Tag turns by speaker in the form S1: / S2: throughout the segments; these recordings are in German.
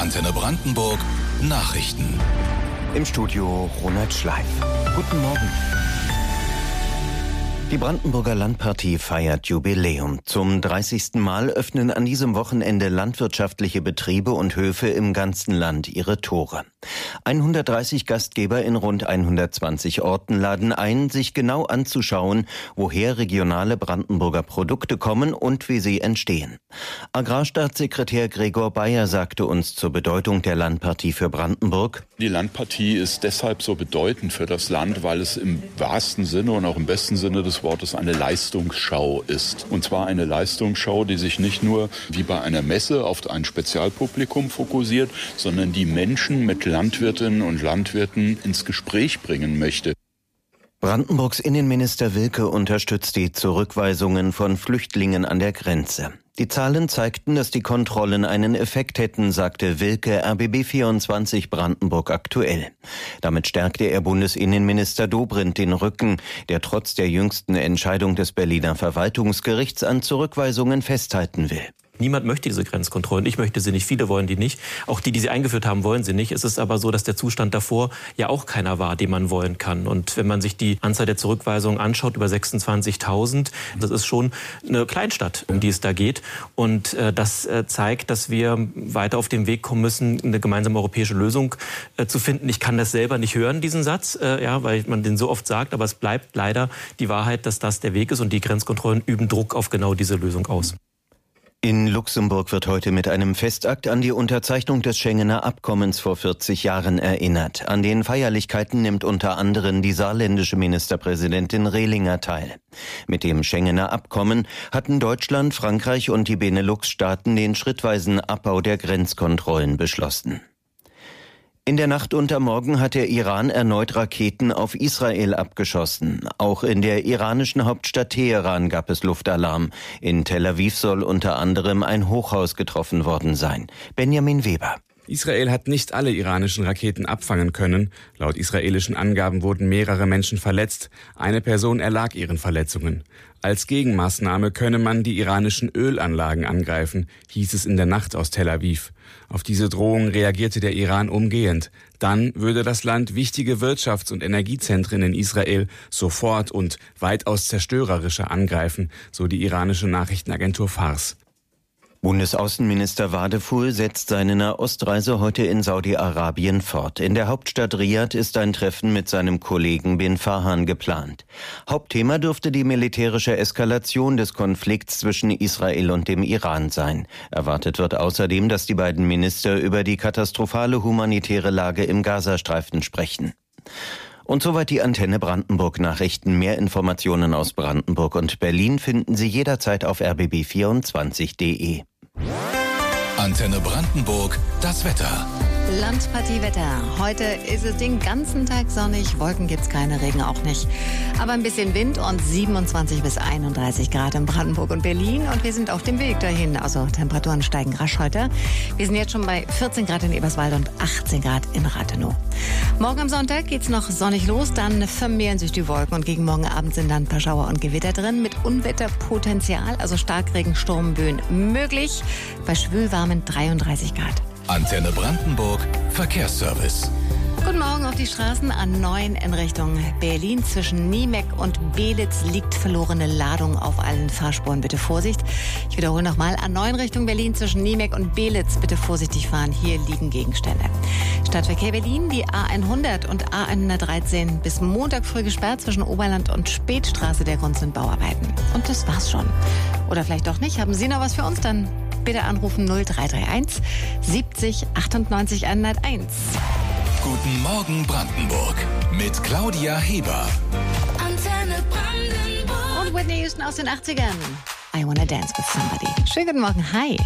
S1: Antenne Brandenburg Nachrichten.
S2: Im Studio Ronald Schleif. Guten Morgen. Die Brandenburger Landpartie feiert Jubiläum. Zum 30. Mal öffnen an diesem Wochenende landwirtschaftliche Betriebe und Höfe im ganzen Land ihre Tore. 130 Gastgeber in rund 120 Orten laden ein, sich genau anzuschauen, woher regionale Brandenburger Produkte kommen und wie sie entstehen. Agrarstaatssekretär Gregor Bayer sagte uns zur Bedeutung der Landpartie für Brandenburg:
S3: Die Landpartie ist deshalb so bedeutend für das Land, weil es im wahrsten Sinne und auch im besten Sinne des Wortes eine Leistungsschau ist. Und zwar eine Leistungsschau, die sich nicht nur wie bei einer Messe auf ein Spezialpublikum fokussiert, sondern die Menschen mit Landwirtinnen und Landwirten ins Gespräch bringen möchte.
S2: Brandenburgs Innenminister Wilke unterstützt die Zurückweisungen von Flüchtlingen an der Grenze. Die Zahlen zeigten, dass die Kontrollen einen Effekt hätten, sagte Wilke RBB24 Brandenburg aktuell. Damit stärkte er Bundesinnenminister Dobrindt den Rücken, der trotz der jüngsten Entscheidung des Berliner Verwaltungsgerichts an Zurückweisungen festhalten will.
S4: Niemand möchte diese Grenzkontrollen. Ich möchte sie nicht. Viele wollen die nicht. Auch die sie eingeführt haben, wollen sie nicht. Es ist aber so, dass der Zustand davor ja auch keiner war, den man wollen kann. Und wenn man sich die Anzahl der Zurückweisungen anschaut, über 26.000, das ist schon eine Kleinstadt, um die es da geht. Und das zeigt, dass wir weiter auf den Weg kommen müssen, eine gemeinsame europäische Lösung zu finden. Ich kann das selber nicht hören, diesen Satz, weil man den so oft sagt. Aber es bleibt leider die Wahrheit, dass das der Weg ist. Und die Grenzkontrollen üben Druck auf genau diese Lösung aus.
S2: In Luxemburg wird heute mit einem Festakt an die Unterzeichnung des Schengener Abkommens vor 40 Jahren erinnert. An den Feierlichkeiten nimmt unter anderem die saarländische Ministerpräsidentin Rehlinger teil. Mit dem Schengener Abkommen hatten Deutschland, Frankreich und die Benelux-Staaten den schrittweisen Abbau der Grenzkontrollen beschlossen. In der Nacht unter morgen hat der Iran erneut Raketen auf Israel abgeschossen. Auch in der iranischen Hauptstadt Teheran gab es Luftalarm. In Tel Aviv soll unter anderem ein Hochhaus getroffen worden sein. Benjamin Weber.
S5: Israel hat nicht alle iranischen Raketen abfangen können. Laut israelischen Angaben wurden mehrere Menschen verletzt. Eine Person erlag ihren Verletzungen. Als Gegenmaßnahme könne man die iranischen Ölanlagen angreifen, hieß es in der Nacht aus Tel Aviv. Auf diese Drohung reagierte der Iran umgehend. Dann würde das Land wichtige Wirtschafts- und Energiezentren in Israel sofort und weitaus zerstörerischer angreifen, so die iranische Nachrichtenagentur Fars.
S2: Bundesaußenminister Wadefuhl setzt seine Nahostreise heute in Saudi-Arabien fort. In der Hauptstadt Riad ist ein Treffen mit seinem Kollegen bin Farhan geplant. Hauptthema dürfte die militärische Eskalation des Konflikts zwischen Israel und dem Iran sein. Erwartet wird außerdem, dass die beiden Minister über die katastrophale humanitäre Lage im Gazastreifen sprechen. Und soweit die Antenne Brandenburg Nachrichten. Mehr Informationen aus Brandenburg und Berlin finden Sie jederzeit auf rbb24.de.
S1: Antenne Brandenburg, das Wetter.
S6: Landpartiewetter. Heute ist es den ganzen Tag sonnig, Wolken gibt's keine, Regen auch nicht. Aber ein bisschen Wind und 27 bis 31 Grad in Brandenburg und Berlin. Und wir sind auf dem Weg dahin. Also Temperaturen steigen rasch heute. Wir sind jetzt schon bei 14 Grad in Eberswalde und 18 Grad in Rathenow. Morgen am Sonntag geht's noch sonnig los, dann vermehren sich die Wolken und gegen morgen Abend sind dann ein paar Schauer und Gewitter drin mit Unwetterpotenzial, also Starkregen, Sturmböen möglich, bei schwülwarmen 33 Grad.
S1: Antenne Brandenburg Verkehrsservice.
S6: Guten Morgen auf die Straßen. A9 in Richtung Berlin. Zwischen Niemeck und Belitz liegt verlorene Ladung auf allen Fahrspuren. Bitte Vorsicht. Ich wiederhole nochmal. A9 Richtung Berlin zwischen Niemeck und Belitz. Bitte vorsichtig fahren. Hier liegen Gegenstände. Stadtverkehr Berlin. Die A100 und A113 bis Montag früh gesperrt zwischen Oberland und Spätstraße. Der Grund sind Bauarbeiten. Und das war's schon. Oder vielleicht doch nicht. Haben Sie noch was für uns? Dann bitte anrufen 0331 70 98 101.
S1: Guten Morgen Brandenburg mit Claudia Heber.
S6: Antenne Brandenburg. Und Whitney Houston aus den 80ern. I Wanna Dance with Somebody. Schönen guten Morgen. Hi.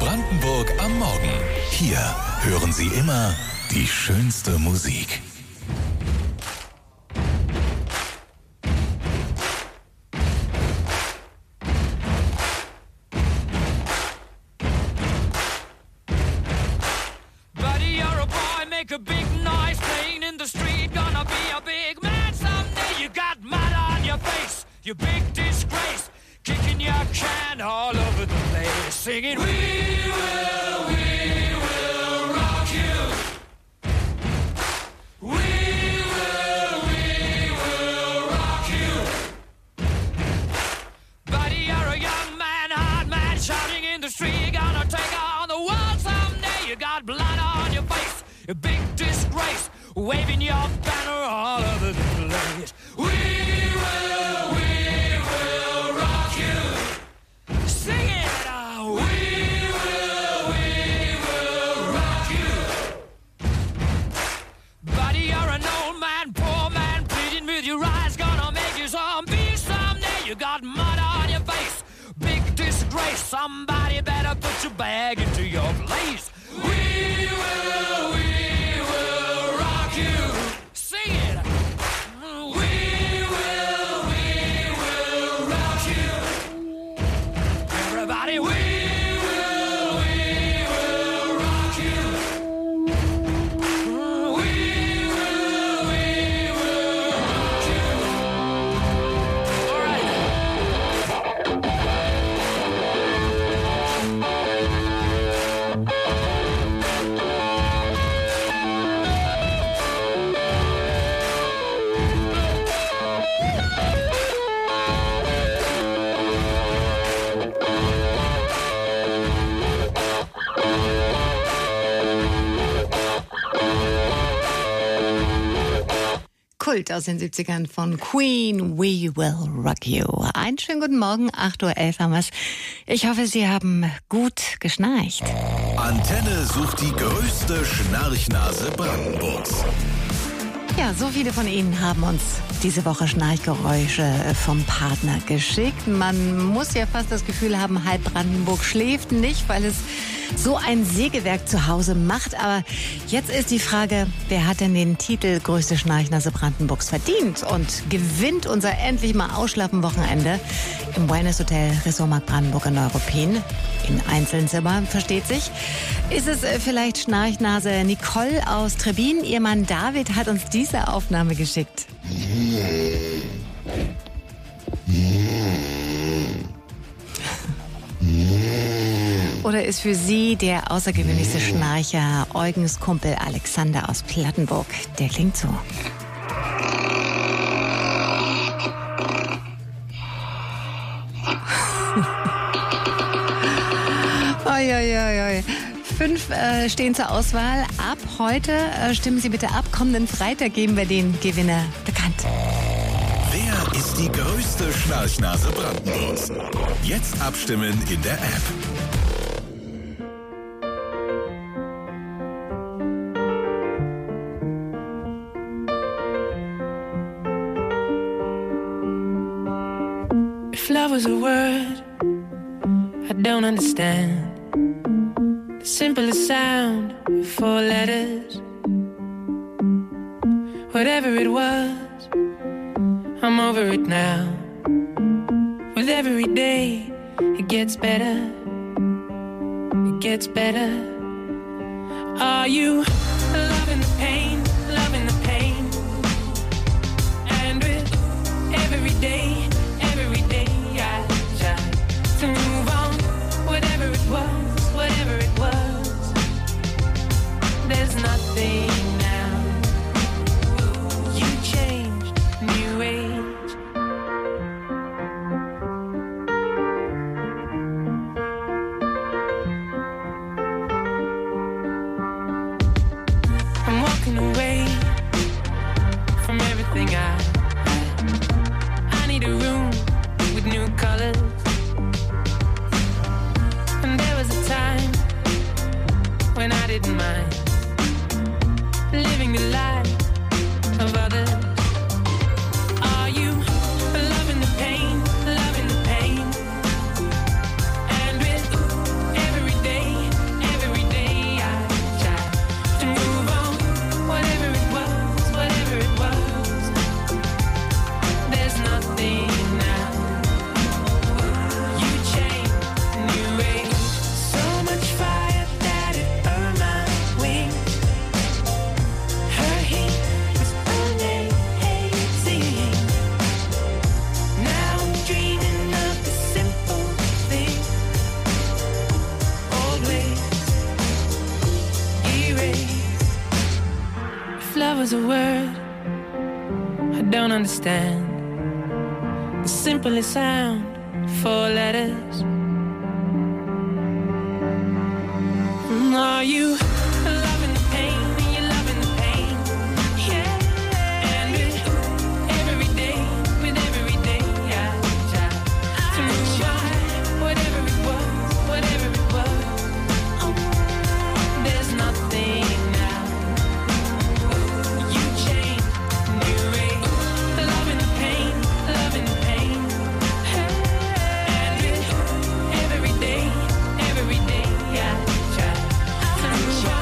S1: Brandenburg am Morgen. Hier hören Sie immer die schönste Musik.
S7: Buddy, you're a boy, make a big noise playing in the street. Gonna be a big man someday. You got mud on your face, you big disgrace. Kicking your can all over the place, singing, we will rock you. We will rock you. Buddy, you're a young man, hard man, shouting in the street. Gonna take on the world someday. You got blood on your face, a big disgrace. Waving your banner all over the place. We will rock you. Sing it out. We will rock you. Buddy, you're an old man, poor man, pleading with your eyes. Gonna make you zombie someday. You got mud on your face, big disgrace. Somebody better put your bag into your place. We will rock you. Sing it. We will rock you. Everybody, we will rock you. We will rock you. All right.
S6: Kult aus den 70ern von Queen, We Will Rock You. Einen schönen guten Morgen, 8:11 Uhr haben wir's. Ich hoffe, Sie haben gut geschnarcht.
S1: Antenne sucht die größte Schnarchnase Brandenburgs.
S6: Ja, so viele von Ihnen haben uns diese Woche Schnarchgeräusche vom Partner geschickt. Man muss ja fast das Gefühl haben, halb Brandenburg schläft nicht, weil es so ein Sägewerk zu Hause macht. Aber jetzt ist die Frage, wer hat denn den Titel größte Schnarchnase Brandenburgs verdient und gewinnt unser endlich mal Ausschlafen-Wochenende im Wellness Hotel Ressortmarkt Brandenburg in Neuruppin. In Einzelzimmer, versteht sich. Ist es vielleicht Schnarchnase Nicole aus Trebin? Ihr Mann David hat uns diese Aufnahme geschickt. Oder ist für Sie der außergewöhnlichste Schnarcher Eugens Kumpel Alexander aus Plattenburg? Der klingt so. Oi. 5 stehen zur Auswahl. Ab heute stimmen Sie bitte ab. Kommenden Freitag geben wir den Gewinner bekannt.
S1: Wer ist die größte Schnarchnase Brandenburgs? Jetzt abstimmen in der App.
S7: If love was a word I don't understand, the simplest sound, 4 letters. Whatever it was, I'm over it now. With every day, it gets better. It gets better. Are you loving the pain, loving the pain? And with every day I try to move on. Whatever it was, there's nothing now. You changed, new age. I'm walking away from everything I need a room with new colors. And there was a time when I didn't mind living the life of others. Are you loving the pain, loving the pain? And with every day
S8: There's a word I don't understand. The simplest sound, 4 letters. Are you loving the pain? Are you loving the pain? Yeah. And with every day, yeah, to move by whatever it was. Oh, there's nothing now. You change, new way. Loving the pain. And with every day, yeah, try.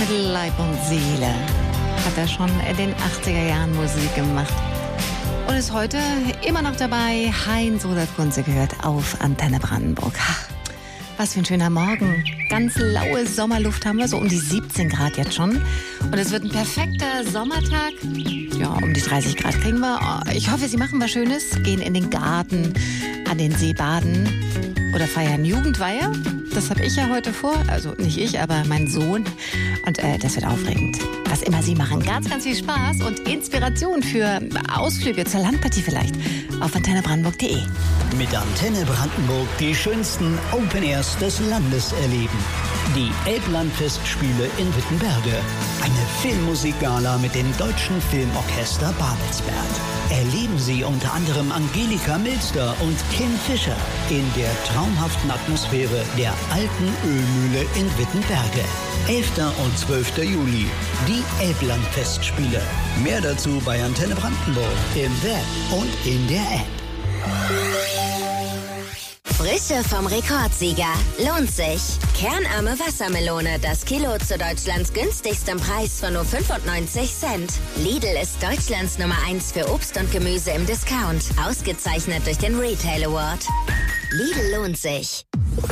S6: mit Leib und Seele. Hat er schon in den 80er Jahren Musik gemacht. Und ist heute immer noch dabei. Heinz Rudolf Kunze gehört auf Antenne Brandenburg. Was für ein schöner Morgen. Ganz laue Sommerluft haben wir, so um die 17 Grad jetzt schon. Und es wird ein perfekter Sommertag. Ja, um die 30 Grad kriegen wir. Ich hoffe, Sie machen was Schönes. Gehen in den Garten, an den See baden oder feiern Jugendweihe. Das habe ich ja heute vor. Also nicht ich, aber mein Sohn. Und das wird aufregend. Was immer Sie machen. Ganz, ganz viel Spaß und Inspiration für Ausflüge zur Landpartie vielleicht. Auf antennebrandenburg.de.
S9: Mit Antenne Brandenburg die schönsten Open Airs des Landes erleben. Die Elblandfestspiele in Wittenberge. Eine Filmmusikgala mit dem Deutschen Filmorchester Babelsberg. Erleben Sie unter anderem Angelika Milster und Kim Fischer in der traumhaften Atmosphäre der alten Ölmühle in Wittenberge. 11. und 12. Juli, die Elblandfestspiele. Mehr dazu bei Antenne Brandenburg im Web und in der App.
S10: Frische vom Rekordsieger. Lohnt sich. Kernarme Wassermelone. Das Kilo zu Deutschlands günstigstem Preis von nur 95 Cent. Lidl ist Deutschlands Nummer 1 für Obst und Gemüse im Discount. Ausgezeichnet durch den Retail Award. Lidl lohnt sich.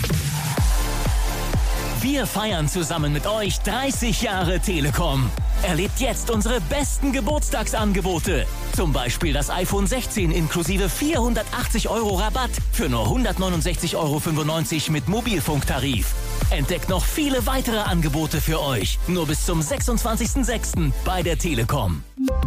S11: Wir feiern zusammen mit euch 30 Jahre Telekom. Erlebt jetzt unsere besten Geburtstagsangebote. Zum Beispiel das iPhone 16 inklusive 480 € Rabatt für nur 169,95 € mit Mobilfunktarif. Entdeckt noch viele weitere Angebote für euch. Nur bis zum 26.06. bei der Telekom.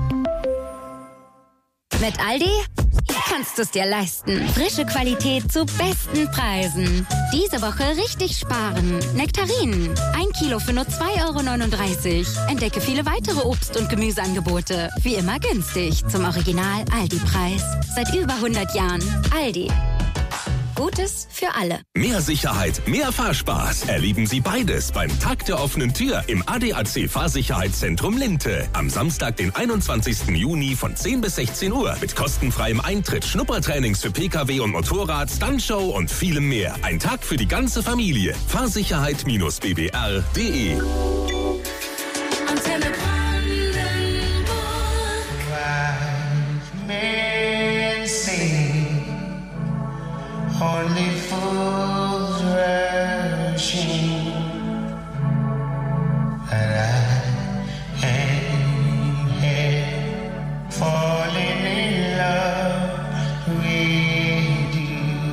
S10: Mit Aldi kannst du es dir leisten. Frische Qualität zu besten Preisen. Diese Woche richtig sparen. Nektarinen. 1 Kilo für nur 2,39 €. Entdecke viele weitere Obst- und Gemüseangebote. Wie immer günstig. Zum Original Aldi-Preis. Seit über 100 Jahren. Aldi. Gutes für alle.
S12: Mehr Sicherheit, mehr Fahrspaß. Erleben Sie beides beim Tag der offenen Tür im ADAC Fahrsicherheitszentrum Linte. Am Samstag, den 21. Juni von 10 bis 16 Uhr. Mit kostenfreiem Eintritt, Schnuppertrainings für Pkw und Motorrad, Stuntshow und vielem mehr. Ein Tag für die ganze Familie. Fahrsicherheit-bbr.de.
S8: Antenne only fools rushing, and I ain't here falling in love with you.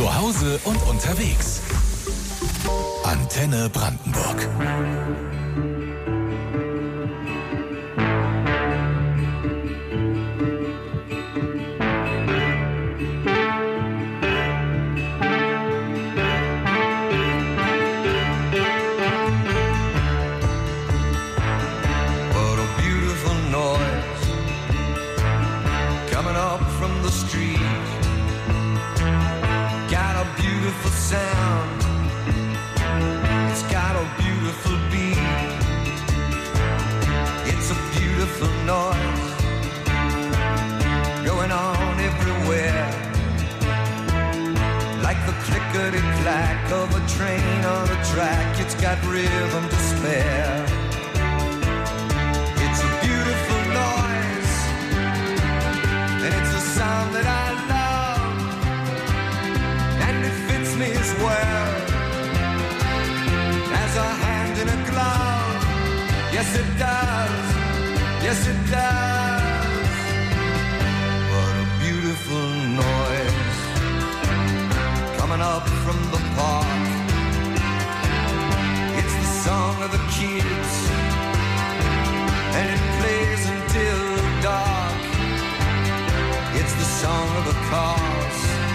S1: zu Hause und unterwegs. Antenne Brandenburg.
S13: Sound. It's got a beautiful beat. It's a beautiful noise going on everywhere, like the clickety-clack of a train on a track. It's got rhythm to spare. It's a beautiful noise, and it's a sound that I love, and it fits me as well as a hand in a glove. Yes, it does. Yes, it does. What a beautiful noise coming up from the park. It's the song of the kids, and it plays until dark. It's the song of the cars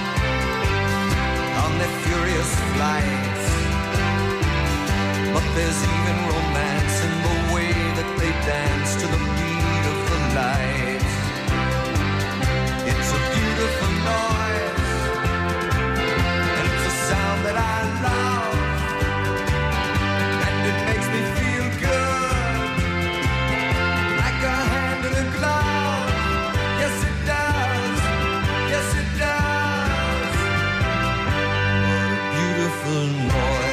S13: on their furious flights. But there's even romance in the way that they dance to the beat of the light. It's a beautiful noise, and it's a sound that I love, and it makes me feel good, like a hand in a glove. Yes, it does. Yes, it does. What a beautiful noise.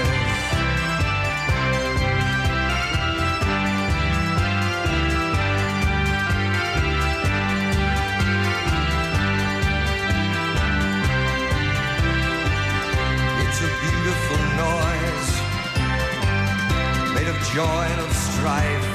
S13: Joy and of strife,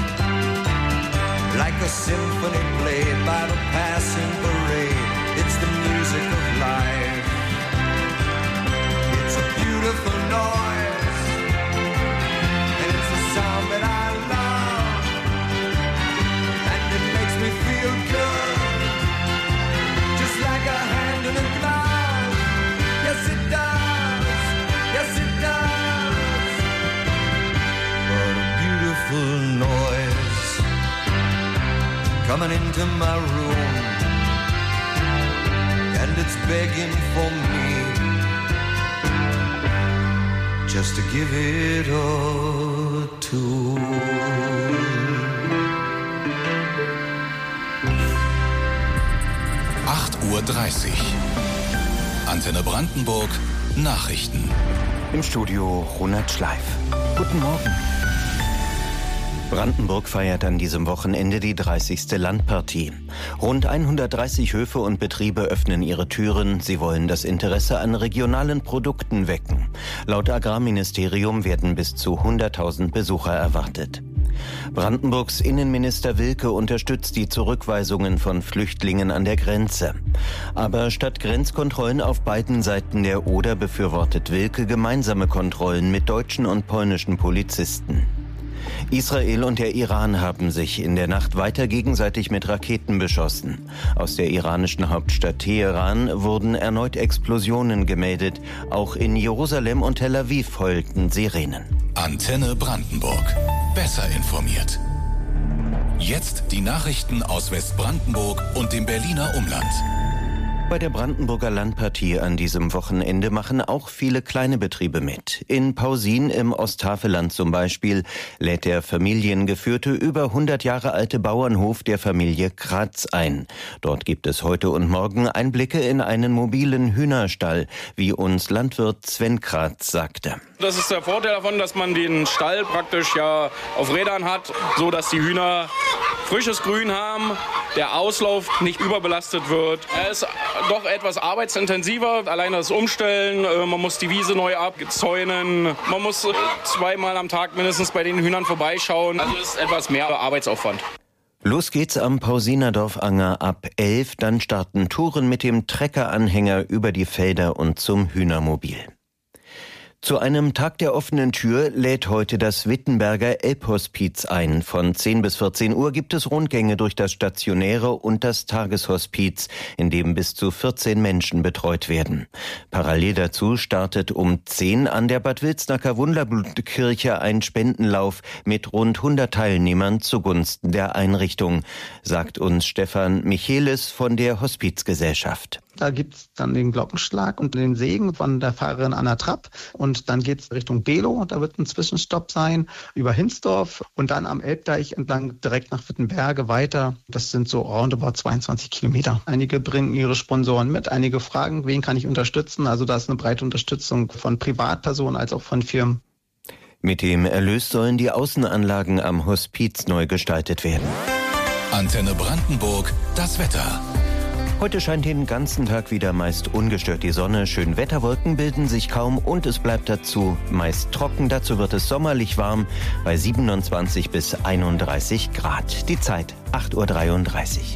S13: like a symphony played by the passing parade. It's the music of life. It's a beautiful noise, and it's a sound that I love, and it makes me feel good, just like a hand in a glove. Yes, it does. Yes, it does. Noise coming into my room, and it's begging for me just to give it a tune.
S1: 8:30 Uhr. Antenne Brandenburg Nachrichten.
S2: Im Studio Ronald Schleif. Guten Morgen. Brandenburg feiert an diesem Wochenende die 30. Landpartie. Rund 130 Höfe und Betriebe öffnen ihre Türen. Sie wollen das Interesse an regionalen Produkten wecken. Laut Agrarministerium werden bis zu 100.000 Besucher erwartet. Brandenburgs Innenminister Wilke unterstützt die Zurückweisungen von Flüchtlingen an der Grenze. Aber statt Grenzkontrollen auf beiden Seiten der Oder befürwortet Wilke gemeinsame Kontrollen mit deutschen und polnischen Polizisten. Israel und der Iran haben sich in der Nacht weiter gegenseitig mit Raketen beschossen. Aus der iranischen Hauptstadt Teheran wurden erneut Explosionen gemeldet. Auch in Jerusalem und Tel Aviv heulten Sirenen.
S1: Antenne Brandenburg. Besser informiert. Jetzt die Nachrichten aus Westbrandenburg und dem Berliner Umland.
S2: Bei der Brandenburger Landpartie an diesem Wochenende machen auch viele kleine Betriebe mit. In Pausin im Osthaveland zum Beispiel lädt der familiengeführte, über 100 Jahre alte Bauernhof der Familie Kratz ein. Dort gibt es heute und morgen Einblicke in einen mobilen Hühnerstall, wie uns Landwirt Sven Kratz sagte.
S14: Das ist der Vorteil davon, dass man den Stall praktisch ja auf Rädern hat, so dass die Hühner frisches Grün haben, der Auslauf nicht überbelastet wird. Er ist doch etwas arbeitsintensiver, allein das Umstellen, man muss die Wiese neu abzäunen, man muss zweimal am Tag mindestens bei den Hühnern vorbeischauen. Also ist etwas mehr Arbeitsaufwand.
S2: Los geht's am Pausinerdorf-Anger ab 11. Dann starten Touren mit dem Treckeranhänger über die Felder und zum Hühnermobil. Zu einem Tag der offenen Tür lädt heute das Wittenberger Elbhospiz ein. Von 10 bis 14 Uhr gibt es Rundgänge durch das stationäre und das Tageshospiz, in dem bis zu 14 Menschen betreut werden. Parallel dazu startet um 10 an der Bad Wilsnacker Wunderblutkirche ein Spendenlauf mit rund 100 Teilnehmern zugunsten der Einrichtung, sagt uns Stefan Michelis von der Hospizgesellschaft.
S15: Da gibt's dann den Glockenschlag und den Segen von der Pfarrerin Anna Trapp. Und dann geht's Richtung Below. Da wird ein Zwischenstopp sein über Hinsdorf und dann am Elbdeich entlang direkt nach Wittenberge weiter. Das sind so roundabout 22 Kilometer. Einige bringen ihre Sponsoren mit, einige fragen, wen kann ich unterstützen. Also da ist eine breite Unterstützung von Privatpersonen als auch von Firmen.
S2: Mit dem Erlös sollen die Außenanlagen am Hospiz neu gestaltet werden.
S1: Antenne Brandenburg, das Wetter.
S2: Heute scheint den ganzen Tag wieder meist ungestört die Sonne. Schönwetterwolken bilden sich kaum und es bleibt dazu meist trocken. Dazu wird es sommerlich warm bei 27 bis 31 Grad. Die Zeit 8:33 Uhr.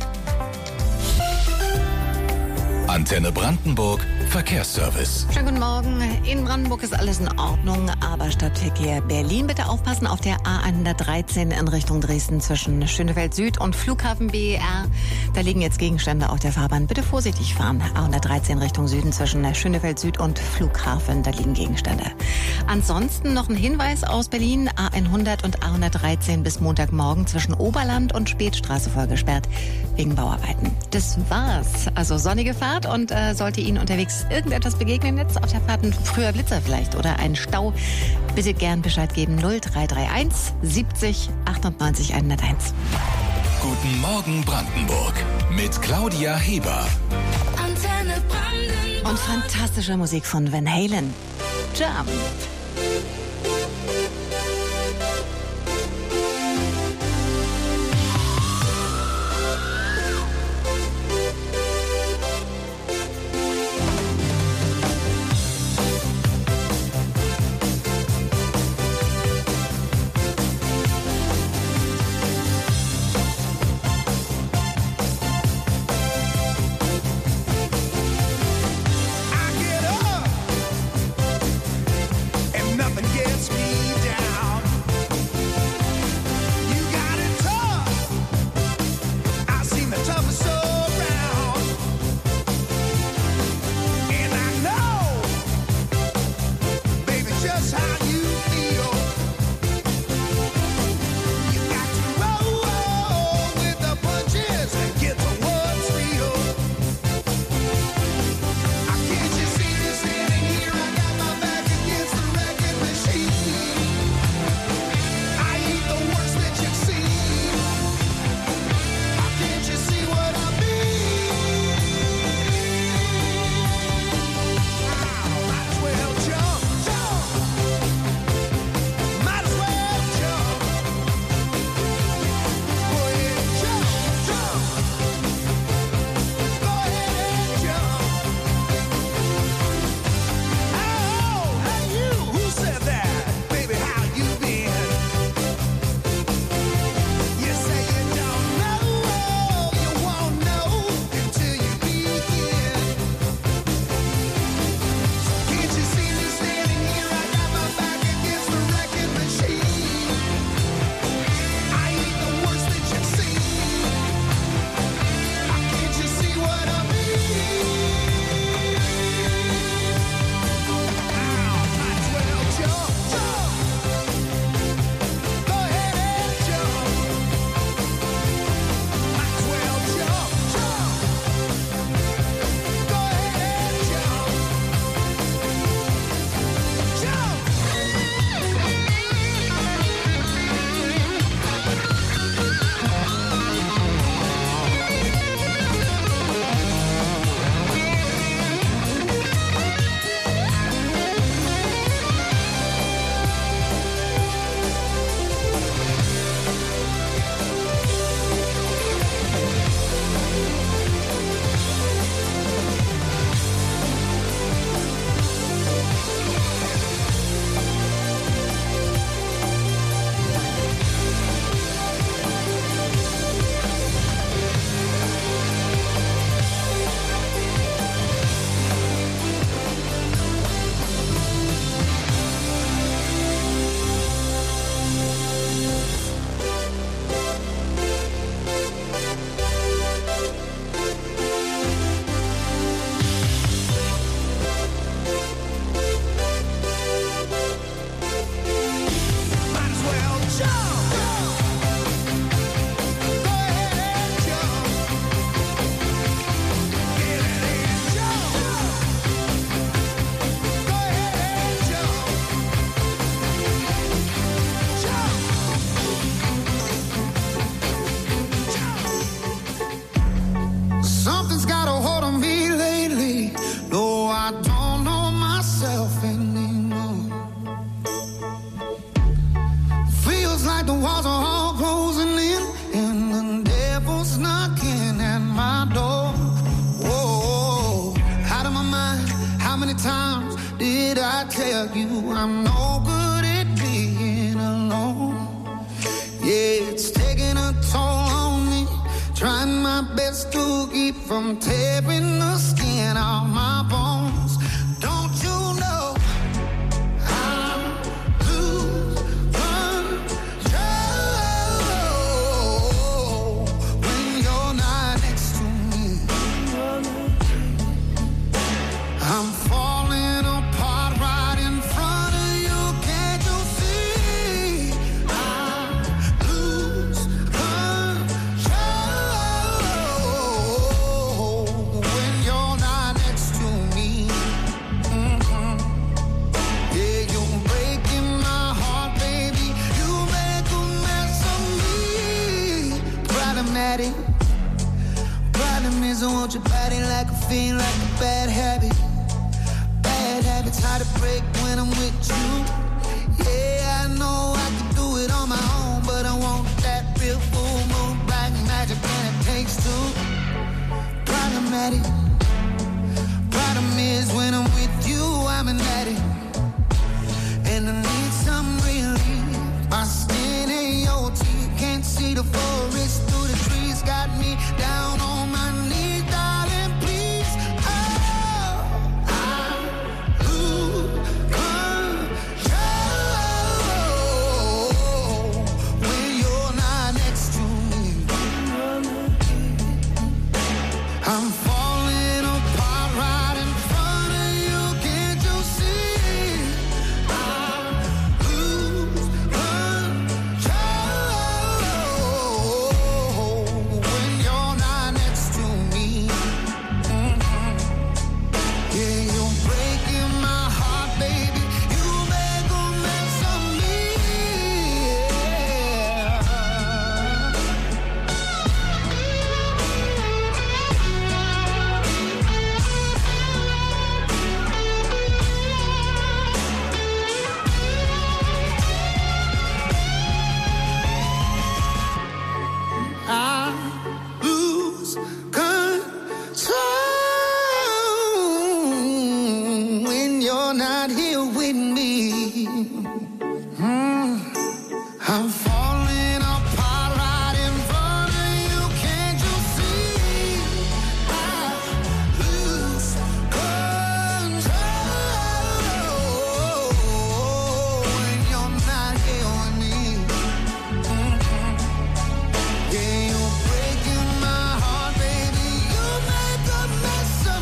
S1: Antenne Brandenburg, Verkehrsservice.
S6: Schönen guten Morgen. In Brandenburg ist alles in Ordnung, aber Stadtverkehr Berlin bitte aufpassen auf der A113 in Richtung Dresden zwischen Schönefeld Süd und Flughafen BER. Da liegen jetzt Gegenstände auf der Fahrbahn. Bitte vorsichtig fahren. A113 Richtung Süden zwischen Schönefeld Süd und Flughafen. Da liegen Gegenstände. Ansonsten noch ein Hinweis aus Berlin. A100 und A113 bis Montagmorgen zwischen Oberland und Spätstraße vollgesperrt wegen Bauarbeiten. Das war's. Also sonnige Fahrt und sollte Ihnen unterwegs irgendetwas begegnen jetzt auf der Fahrt, ein früher Blitzer vielleicht oder ein Stau, bitte gern Bescheid geben. 0331 70 98 101.
S1: Guten Morgen Brandenburg mit Claudia Heber.
S6: Antenne Brandenburg. Und fantastische Musik von Van Halen. Jump.
S16: Nothing don't know myself anymore. Feels like the walls are all closing in, and the devil's knocking at my door. Whoa, out of my mind, how many times did I tell you I'm no good at being alone? Yeah, it's taking a toll on me, trying my best to keep from tearing the skin off my bones. Don't you know I lose control when you're not next to me? I'm falling apart right in front of you. Can't you see? I lose control when you're not next to me. Yeah, you're breaking my heart, baby. You make a mess of me. Problematic. Problem is I want your body like a fiend, like a bad habit. Bad habits hard to break when I'm with you. Yeah, I know I can do it on my own, but I want that real full moon, black magic, and it takes two. Problematic. Problem is when I'm with you, I'm an addict, and I need some relief. My skin ain't your teeth, can't see the forest through the trees. Got me down on my knees, darling, please. Oh, I lose control when you're not next to me. I'm falling apart right in front of you. Can't you see? I lose control when you're not next to me. Yeah, you're breaking my heart, baby. You make a mess of me. I lose control when you're not here with me. I'm falling apart right in front of you. Can't you see? I lose control when you're not here with me. Yeah, you're breaking my heart, baby. You make a mess of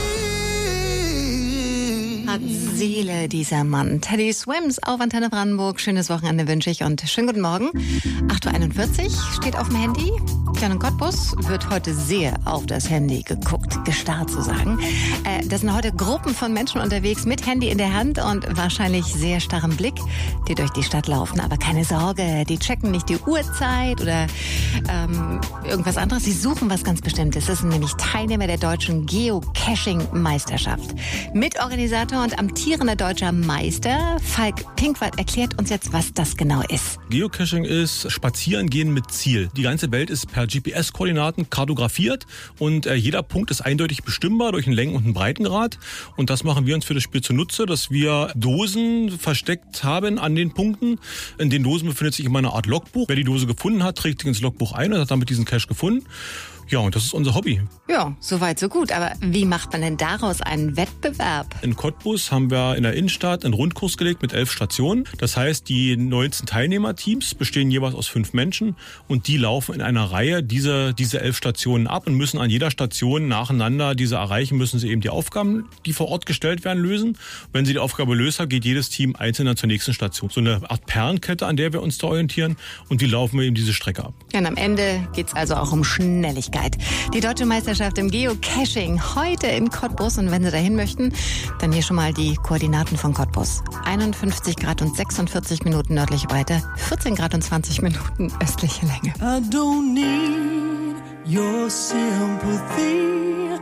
S16: me.
S6: Hat Seele, dieser Mann. Teddy Swims auf Antenne Brandenburg. Schönes Wochenende wünsche ich und schönen guten Morgen. 8:41 Uhr steht auf dem Handy. Tja, in Cottbus wird heute sehr auf das Handy geguckt, gestarrt zu sagen. Das sind heute Gruppen von Menschen unterwegs mit Handy in der Hand und wahrscheinlich sehr starrem Blick, die durch die Stadt laufen. Aber keine Sorge, die checken nicht die Uhrzeit oder irgendwas anderes. Sie suchen was ganz Bestimmtes. Das sind nämlich Teilnehmer der deutschen Geocaching-Meisterschaft. Mitorganisator und amtierender deutscher Meister Falk Pinkwart erklärt uns jetzt, was das genau ist.
S17: Geocaching ist Spazierengehen mit Ziel. Die ganze Welt ist per GPS-Koordinaten kartografiert und jeder Punkt ist eindeutig bestimmbar durch einen Längen- und einen Breitengrad. Und das machen wir uns für das Spiel zunutze, dass wir Dosen versteckt haben an den Punkten. In den Dosen befindet sich immer eine Art Logbuch. Wer die Dose gefunden hat, trägt sich ins Logbuch ein und hat damit diesen Cache gefunden. Ja, und das ist unser Hobby.
S6: Ja, soweit so gut. Aber wie macht man denn daraus einen Wettbewerb?
S17: In Cottbus haben wir in der Innenstadt einen Rundkurs gelegt mit 11 Stationen. Das heißt, die 19 Teilnehmerteams bestehen jeweils aus 5 Menschen und die laufen in einer Reihe diese 11 Stationen ab und müssen an jeder Station nacheinander diese erreichen, müssen sie eben die Aufgaben, die vor Ort gestellt werden, lösen. Wenn sie die Aufgabe löst haben, geht jedes Team einzeln dann zur nächsten Station. So eine Art Perlenkette, an der wir uns da orientieren und wie laufen wir eben diese Strecke ab.
S6: Ja, und am Ende geht's also auch um Schnelligkeit. Die Deutsche Meisterschaft im Geocaching heute in Cottbus. Und wenn Sie dahin möchten, dann hier schon mal die Koordinaten von Cottbus. 51 Grad und 46 Minuten nördliche Breite, 14 Grad und 20 Minuten östliche Länge.
S18: I don't need your sympathy.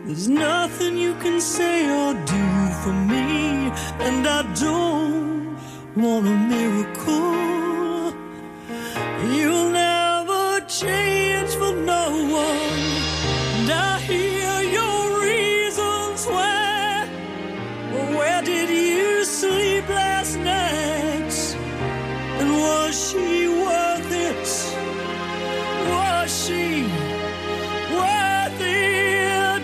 S18: There's nothing you can say or do for me, and I don't want a miracle. You'll never change for no one, and I hear your reasons why. Well, where did you sleep last night? And was she worth it? Was she worth it?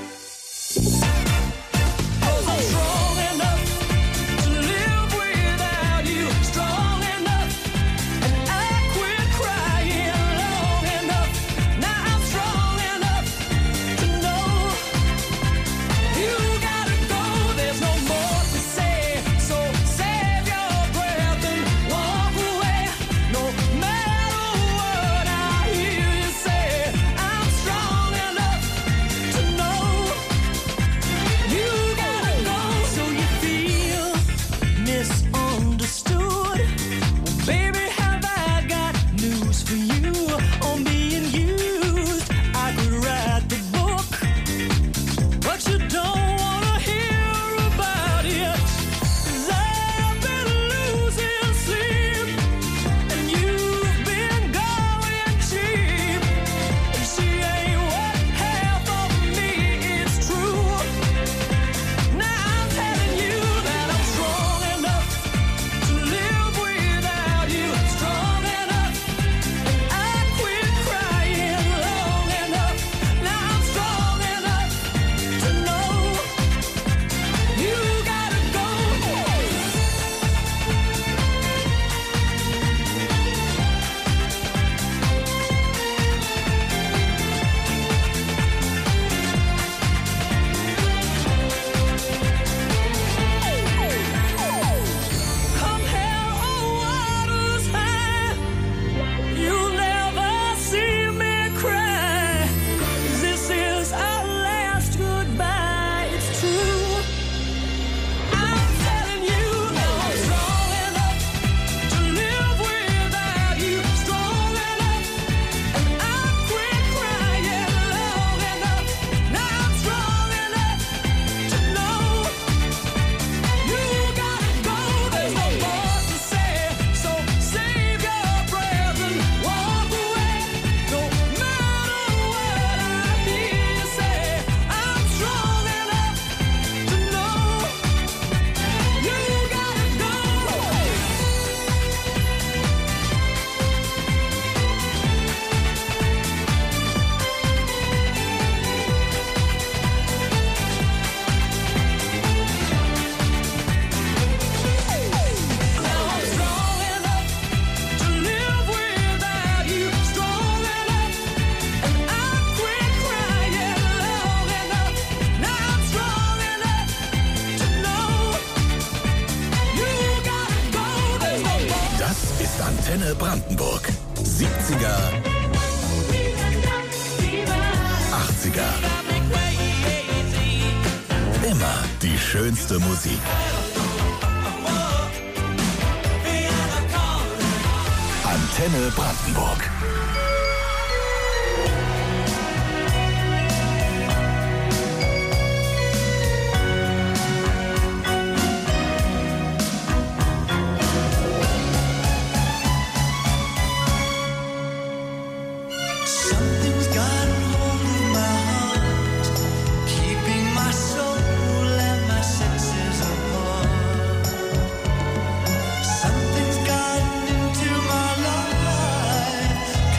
S18: 'Cause I'm strong enough to live without you, strong enough, and I quit crying long enough. Now I'm strong enough to know you gotta go. There's no more to say, so save your breath and walk away. No matter what I hear you say, I'm strong enough to know you gotta go. So you feel misunderstood? Well, baby, have I got news for you on being used? I could write the book, but you don't wanna hear about it. 'Cause I've been losing sleep, and you've been going cheap. And she ain't what half of me is true. Now I'm telling you that I'm strong enough to live without you, strong enough, and I quit crying long enough. Now I'm strong enough to know you gotta go. Come hell or waters high, you'll never see me cry. 'Cause this is our last goodbye, it's true. I'm telling you that I'm strong enough to live without you, strong enough, and I quit crying long enough. Now I'm strong enough to know you gotta go. There's no more to say, so save your breath and walk away. No matter what I hear you say, I'm strong enough to know you gotta go. Now I'm strong enough to live without you, strong enough, and I quit crying long enough. Now I'm strong enough to know you gotta go. There's no more.
S1: Das ist Antenne Brandenburg. 70er, 80er. Immer die schönste Musik. Antenne Brandenburg.
S18: Something's got hold of my heart, keeping my soul and my senses apart. Something's gotten into my life,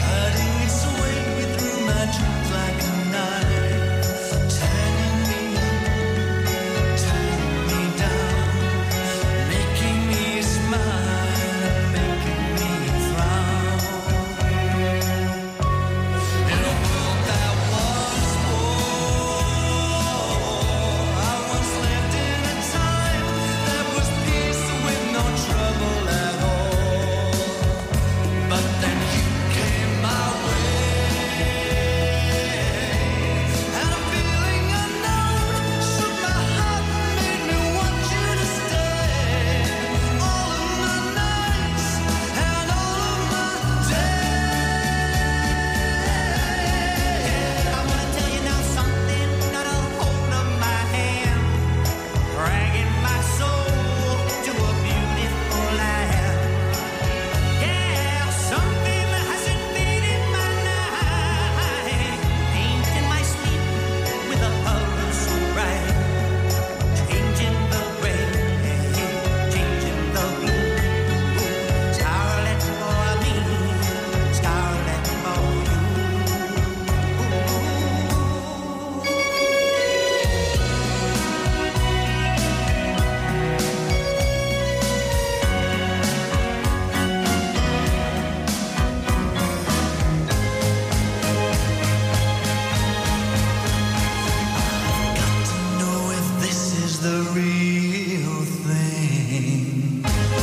S16: real thing.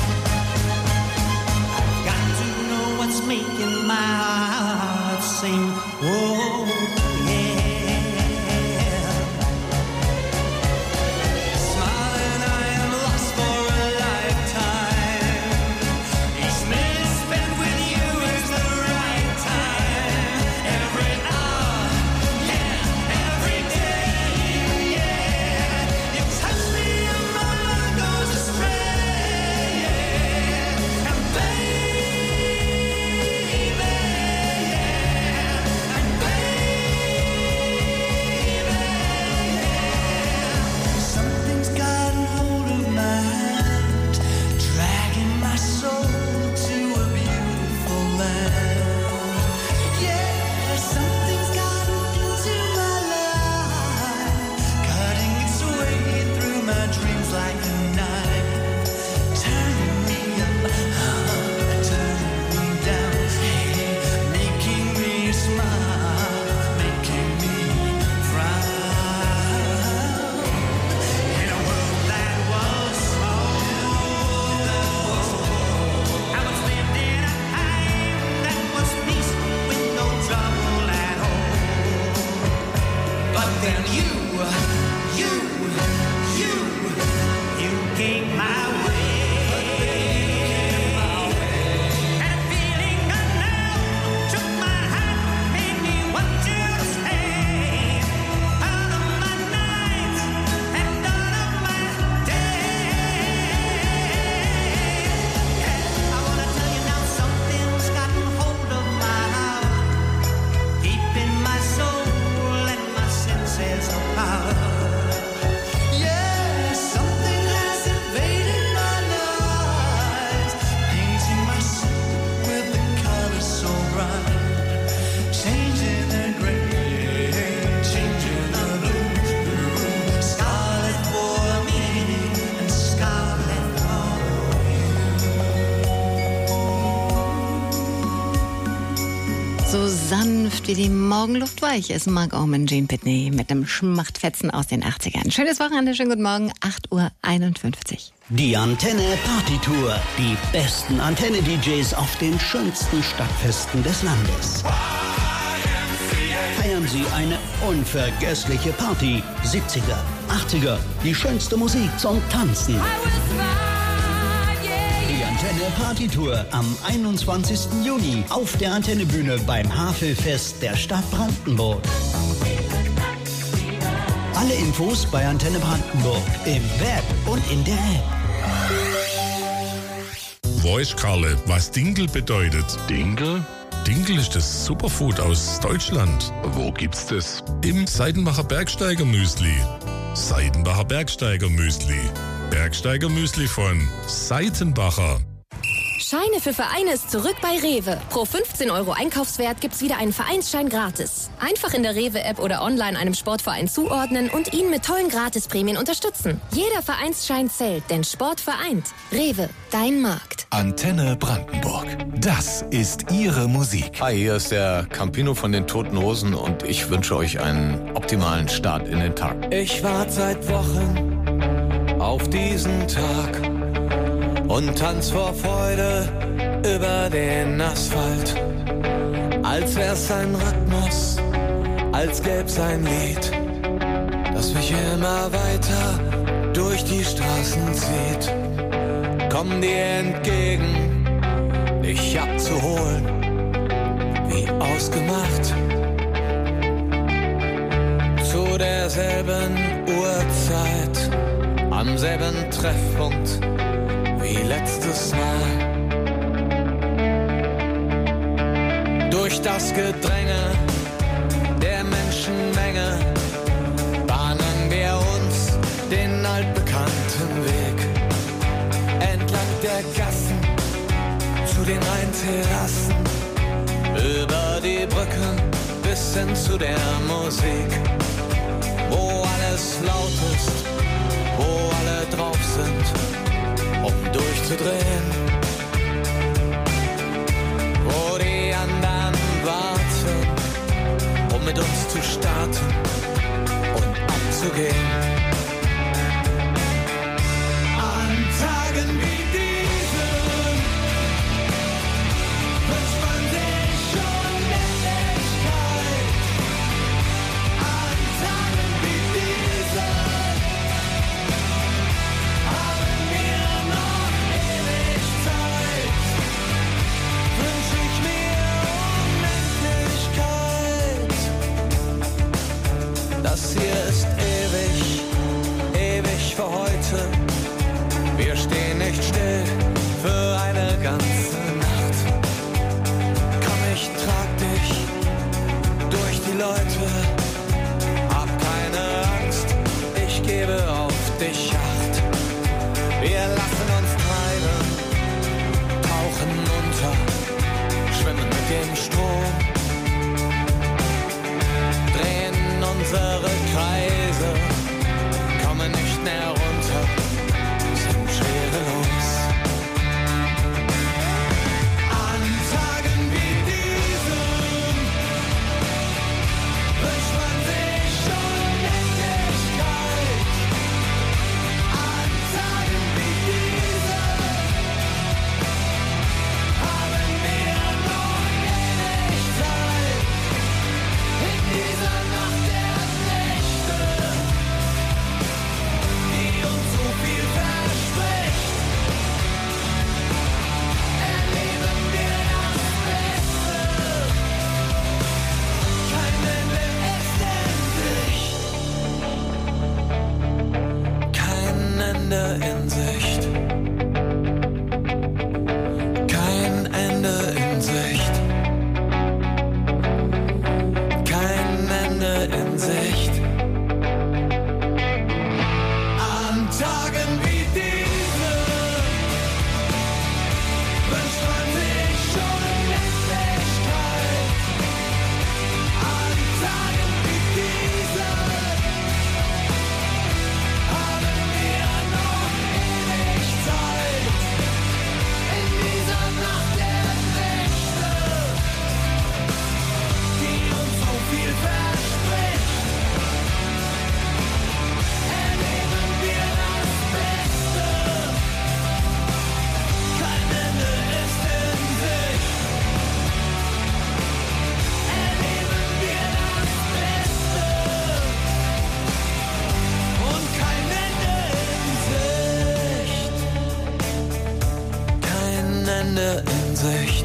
S16: I've got to know what's making my heart sing. Whoa, yeah. Smiling, I am lost for a lifetime. Each minute spent with you is the right time. Every hour, yeah, every day, yeah. You touch me and my mind goes astray, yeah. And something's gotten hold of my hand, dragging my soul to a beautiful land. Yeah, something's gotten into my life, cutting its way through my dreams like a knife, turning me up, turning me down, hey, making me smile, making me frown. In a world that was small, I was lived in a time that was peace with no trouble at all. But then you came my way. And a feeling unknown took my hand, made me want to stay. Out of my nights and out of my days. I wanna tell you now, something's gotten hold of my heart, deep in my soul and my senses apart. Yeah, something has invaded my life, painting my soul with the colors so bright, changing the gray, changing the blue, scarlet for me and scarlet for
S6: So sanft wie die Morgenluft weich ist Mark Oman, Gene Pitney mit einem Schmachtfetzen aus den 80ern. Schönes Wochenende, schönen guten Morgen, 8:51 Uhr.
S9: Die Antenne Partytour. Die besten Antenne-DJs auf den schönsten Stadtfesten des Landes. Feiern Sie eine unvergessliche Party. 70er, 80er, die schönste Musik zum Tanzen. Die Antenne Partytour am 21. Juni auf der Antennebühne beim Havelfest der Stadt Brandenburg. Alle Infos bei Antenne Brandenburg im Web und in der App.
S19: Weißt Karle, was Dinkel bedeutet?
S3: Dinkel?
S19: Dinkel ist das Superfood aus Deutschland.
S3: Wo gibt's das?
S19: Im Seidenbacher Bergsteiger Müsli. Seidenbacher Bergsteiger Müsli. Bergsteiger Müsli von Seitenbacher.
S20: Scheine für Vereine ist zurück bei Rewe. Pro 15 € Einkaufswert gibt's wieder einen Vereinsschein gratis. Einfach in der Rewe-App oder online einem Sportverein zuordnen und ihn mit tollen Gratisprämien unterstützen. Jeder Vereinsschein zählt, denn Sport vereint. Rewe, dein Markt.
S1: Antenne Brandenburg. Das ist Ihre Musik.
S21: Hi, hier ist der Campino von den Toten Hosen und ich wünsche euch einen optimalen Start in den Tag.
S13: Ich warte seit Wochen auf diesen Tag und tanz vor Freude über den Asphalt. Als wär's ein Rhythmus, als gäb's ein Lied, das mich immer weiter durch die Straßen zieht. Komm dir entgegen, dich abzuholen, wie ausgemacht. Zu derselben Uhrzeit, am selben Treffpunkt wie letztes Mal. Durch das Gedränge der Menschenmenge bahnen wir uns den altbekannten Weg. Entlang der Gassen zu den Rheinterrassen, über die Brücken bis hin zu der Musik, wo alles laut ist, wo alle drauf sind, um durchzudrehen, wo die anderen warten, um mit uns zu starten und abzugehen.
S4: Ende in Sicht. Kein Ende in Sicht. Kein Ende in Sicht. An Tagen wie diese wünscht man sich schon Endlichkeit. An Tagen wie diese haben wir noch ewig Zeit. In dieser Nacht der Nächte, die uns so viel verspricht, erleben wir das Beste. Kein Ende ist in Sicht. Erleben wir das Beste. Und kein Ende in Sicht. Kein Ende in Sicht.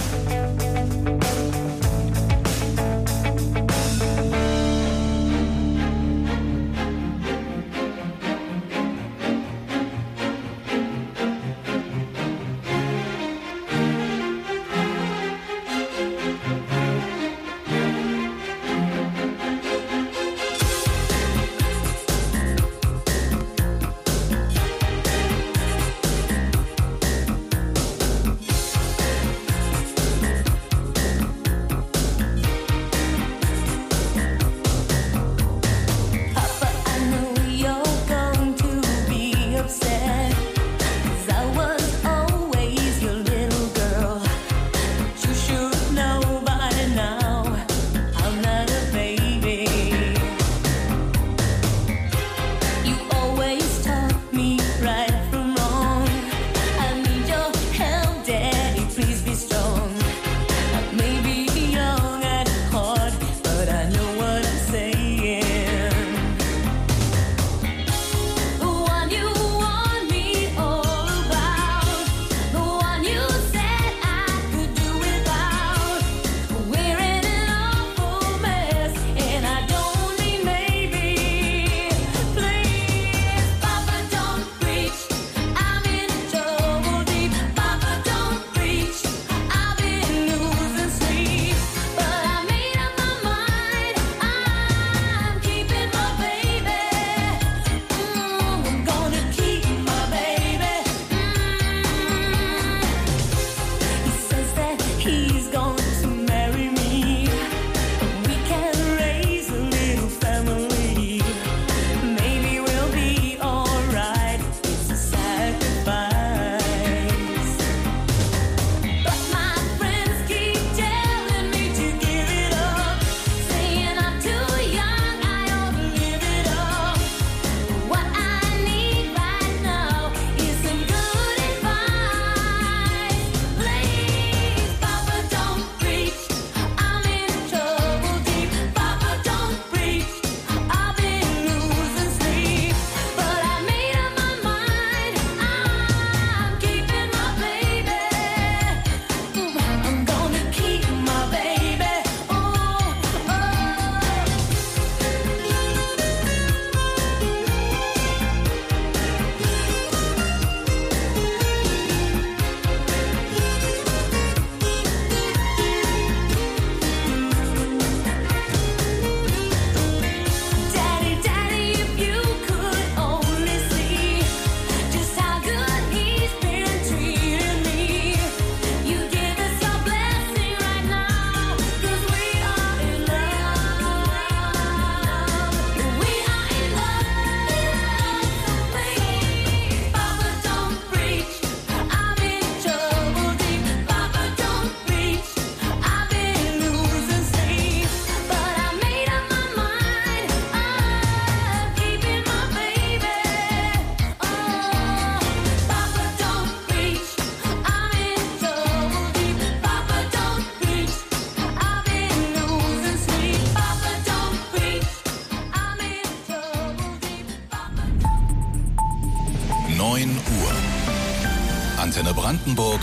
S1: Antenne Brandenburg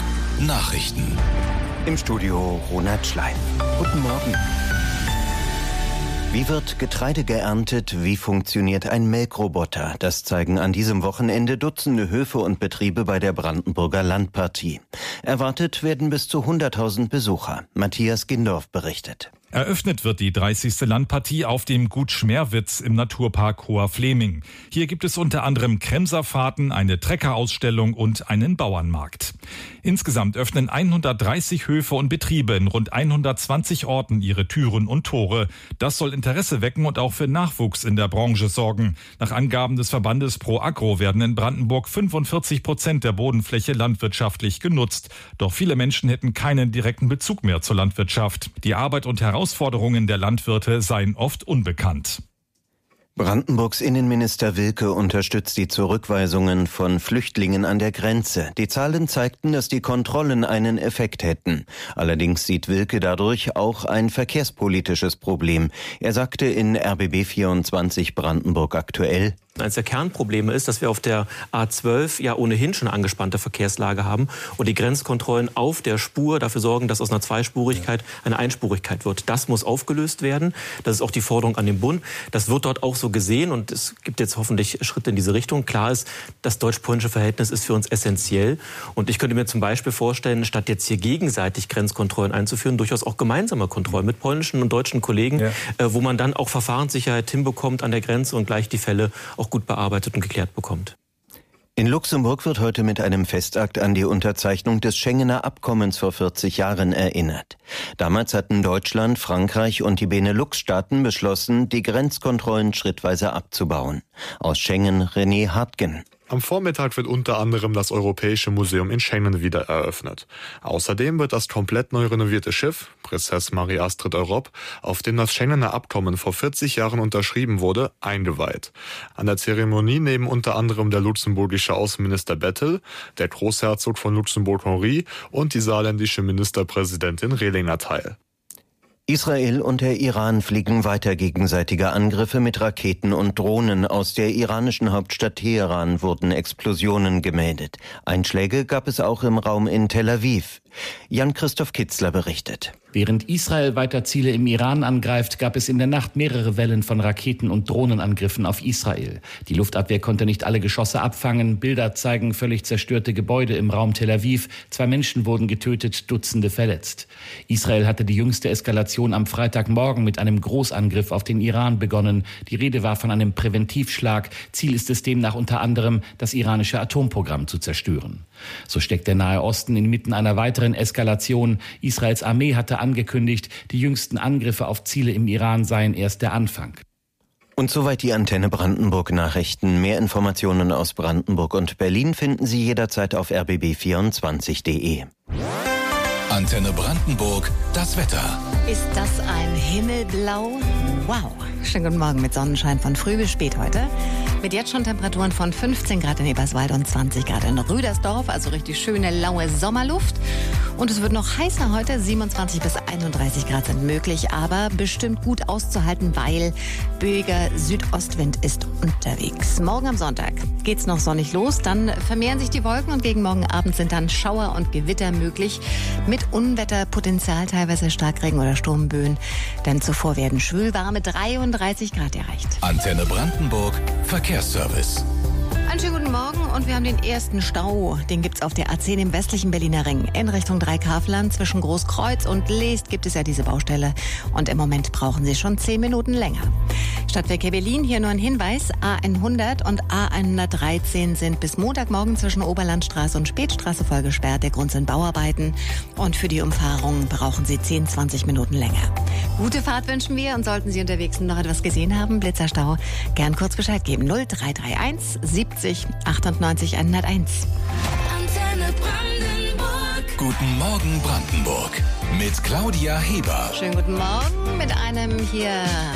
S1: Nachrichten.
S2: Im Studio Ronald Schlein. Guten Morgen. Wie wird Getreide geerntet? Wie funktioniert ein Melkroboter? Das zeigen an diesem Wochenende Dutzende Höfe und Betriebe bei der Brandenburger Landpartie. Erwartet werden bis zu 100.000 Besucher. Matthias Gindorf berichtet.
S5: Eröffnet wird die 30. Landpartie auf dem Gut Schmerwitz im Naturpark Hoher Fleming. Hier gibt es unter anderem Kremserfahrten, eine Treckerausstellung und einen Bauernmarkt. Insgesamt öffnen 130 Höfe und Betriebe in rund 120 Orten ihre Türen und Tore. Das soll Interesse wecken und auch für Nachwuchs in der Branche sorgen. Nach Angaben des Verbandes Pro Agro werden in Brandenburg 45% der Bodenfläche landwirtschaftlich genutzt. Doch viele Menschen hätten keinen direkten Bezug mehr zur Landwirtschaft. Die Arbeit und Herausforderungen der Landwirte seien oft unbekannt.
S2: Brandenburgs Innenminister Wilke unterstützt die Zurückweisungen von Flüchtlingen an der Grenze. Die Zahlen zeigten, dass die Kontrollen einen Effekt hätten. Allerdings sieht Wilke dadurch auch ein verkehrspolitisches Problem. Er sagte in RBB 24 Brandenburg aktuell:
S22: Eines der Kernprobleme ist, dass wir auf der A12 ja ohnehin schon eine angespannte Verkehrslage haben und die Grenzkontrollen auf der Spur dafür sorgen, dass aus einer Zweispurigkeit eine Einspurigkeit wird. Das muss aufgelöst werden. Das ist auch die Forderung an den Bund. Das wird dort auch so gesehen und es gibt jetzt hoffentlich Schritte in diese Richtung. Klar ist, das deutsch-polnische Verhältnis ist für uns essentiell und ich könnte mir zum Beispiel vorstellen, statt jetzt hier gegenseitig Grenzkontrollen einzuführen, durchaus auch gemeinsame Kontrollen mit polnischen und deutschen Kollegen, wo man dann auch Verfahrenssicherheit hinbekommt an der Grenze und gleich die Fälle auch gut bearbeitet und geklärt bekommt.
S2: In Luxemburg wird heute mit einem Festakt an die Unterzeichnung des Schengener Abkommens vor 40 Jahren erinnert. Damals hatten Deutschland, Frankreich und die Benelux-Staaten beschlossen, die Grenzkontrollen schrittweise abzubauen. Aus Schengen René Hartgen.
S23: Am Vormittag wird unter anderem das Europäische Museum in Schengen wieder eröffnet. Außerdem wird das komplett neu renovierte Schiff, Princesse Marie-Astrid Europe, auf dem das Schengener Abkommen vor 40 Jahren unterschrieben wurde, eingeweiht. An der Zeremonie nehmen unter anderem der luxemburgische Außenminister Bettel, der Großherzog von Luxemburg-Henri und die saarländische Ministerpräsidentin Rehlinger teil.
S2: Israel und der Iran fliegen weiter gegenseitige Angriffe mit Raketen und Drohnen. Aus der iranischen Hauptstadt Teheran wurden Explosionen gemeldet. Einschläge gab es auch im Raum in Tel Aviv. Jan-Christoph Kitzler berichtet.
S24: Während Israel weiter Ziele im Iran angreift, gab es in der Nacht mehrere Wellen von Raketen- und Drohnenangriffen auf Israel. Die Luftabwehr konnte nicht alle Geschosse abfangen. Bilder zeigen völlig zerstörte Gebäude im Raum Tel Aviv. 2 Menschen wurden getötet, Dutzende verletzt. Israel hatte die jüngste Eskalation am Freitagmorgen mit einem Großangriff auf den Iran begonnen. Die Rede war von einem Präventivschlag. Ziel ist es demnach unter anderem, das iranische Atomprogramm zu zerstören. So steckt der Nahe Osten inmitten einer weiteren Eskalation. Israels Armee hatte angekündigt, die jüngsten Angriffe auf Ziele im Iran seien erst der Anfang.
S2: Und soweit die Antenne Brandenburg Nachrichten. Mehr Informationen aus Brandenburg und Berlin finden Sie jederzeit auf rbb24.de.
S1: Antenne Brandenburg, das Wetter.
S6: Ist das ein Himmelblau? Wow. Schönen guten Morgen mit Sonnenschein von früh bis spät heute. Mit jetzt schon Temperaturen von 15 Grad in Eberswalde und 20 Grad in Rüdersdorf. Also richtig schöne, laue Sommerluft. Und es wird noch heißer heute. 27 bis 31 Grad sind möglich, aber bestimmt gut auszuhalten, weil böiger Südostwind ist unterwegs. Morgen am Sonntag geht's noch sonnig los. Dann vermehren sich die Wolken und gegen morgen Abend sind dann Schauer und Gewitter möglich. Mit Unwetterpotenzial, teilweise Starkregen oder Sturmböen. Denn zuvor werden schwülwarme 33 Grad erreicht.
S1: Antenne Brandenburg, Verkehrsservice.
S6: Einen schönen guten Morgen und wir haben den ersten Stau. Den gibt's auf der A10 im westlichen Berliner Ring. In Richtung Dreikafland zwischen Großkreuz und Leest gibt es ja diese Baustelle. Und im Moment brauchen Sie schon 10 Minuten länger. Stadtverkehr Berlin, hier nur ein Hinweis. A100 und A113 sind bis Montagmorgen zwischen Oberlandstraße und Spätstraße voll gesperrt. Der Grund sind Bauarbeiten. Und für die Umfahrung brauchen Sie 10-20 Minuten länger. Gute Fahrt wünschen wir und sollten Sie unterwegs noch etwas gesehen haben, Blitzerstau, gern kurz Bescheid geben. 0331 70 98 101.
S4: Antenne Brandenburg.
S1: Guten Morgen Brandenburg mit Claudia Heber.
S6: Schönen guten Morgen mit einem hier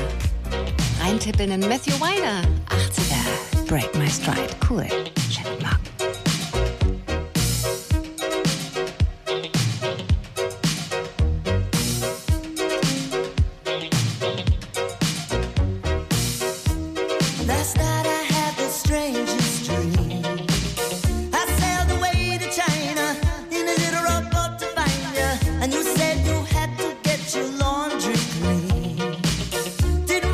S6: reintippelnden Matthew Wilder. 80er, Break My Stride. Cool. Schönen guten Morgen.
S4: Last night I had the strangest dream. I sailed away to China in a little rowboat to find you. And you said you had to get your laundry clean. Didn't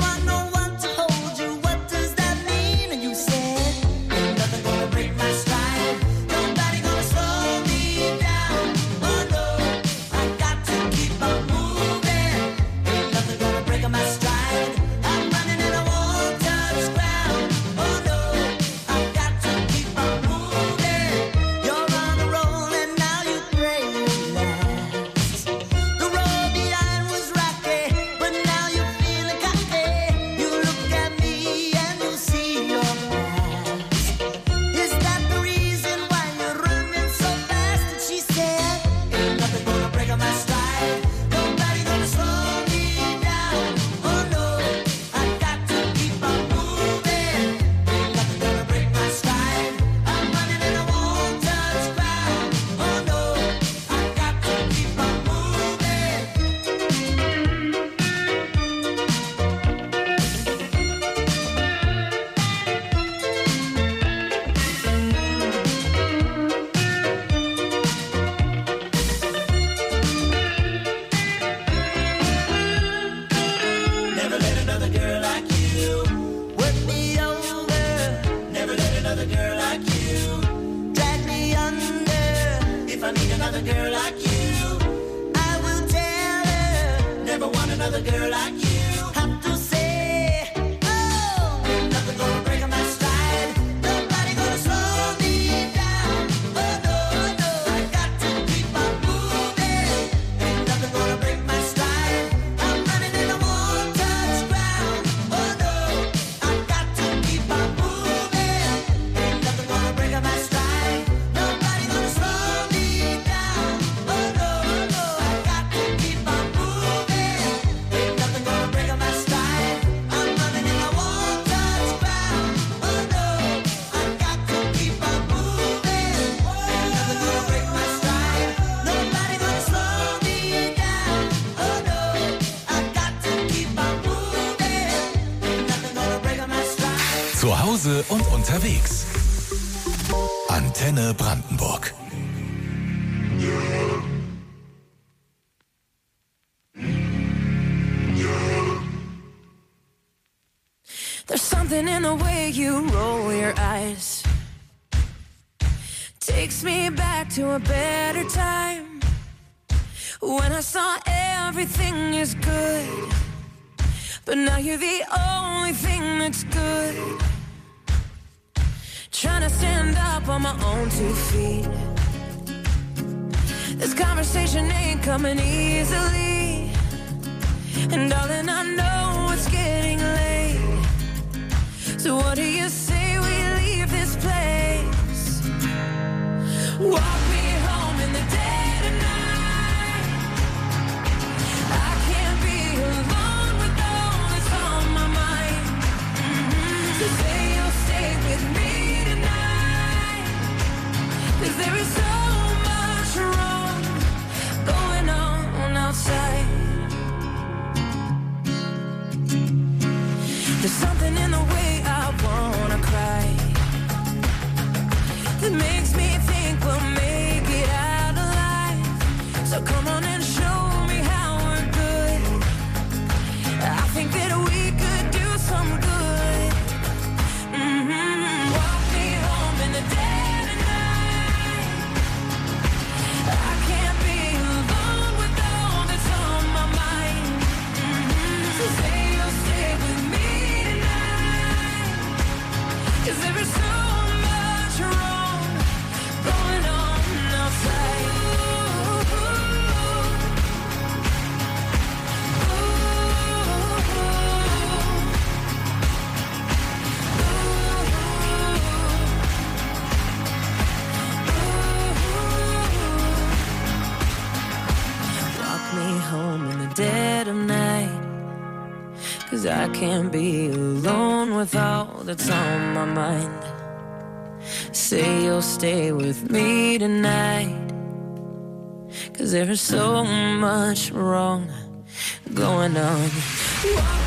S4: another girl like you. I will tell her, never want another girl like you. Have to say, oh, ain't nothing gonna break my stride. Nobody gonna slow me down. Oh no, no, I got to keep on moving. Ain't nothing gonna break my stride. I'm running and I won't touch ground. Oh no, I got to keep on moving. Ain't nothing gonna break my stride. Nobody gonna slow me down. Oh no, no, I got to keep on moving. Ain't nothing gonna break my stride. I'm running and I won't touch ground. Oh no, I got to keep on moving. Ain't nothing gonna break my stride. Nobody gonna slow me down. Oh no, I got to keep on moving. Ain't nothing gonna break my stride.
S1: Zu Hause und unterwegs. Antenne Brandenburg.
S18: There's something in the way you roll your eyes. Takes me back to a better time, when I saw everything is good. But now you're the only thing that's good. Trying to stand up on my own 2 feet. This conversation ain't coming easily, and darling, I know it's getting late. So what do you say we leave this place? Walk me home in the dead of night. I can't be alone with all that's on my mind. So say you'll stay with me tonight, 'cause there is so much wrong going on outside. There's something in the way I wanna cry that makes me think we'll make it out alive. So come on and show me how we're good. I think that we could do some good. Walk me home in the dead of night. I can't be alone with all that's on my mind. So say you'll stay with me tonight, 'cause there is so much wrong going on outside. Walk me home in the dead of night, 'cause I can't be alone with all that's on my mind. Say you'll stay with me tonight, 'cause there is so much wrong going on. Walk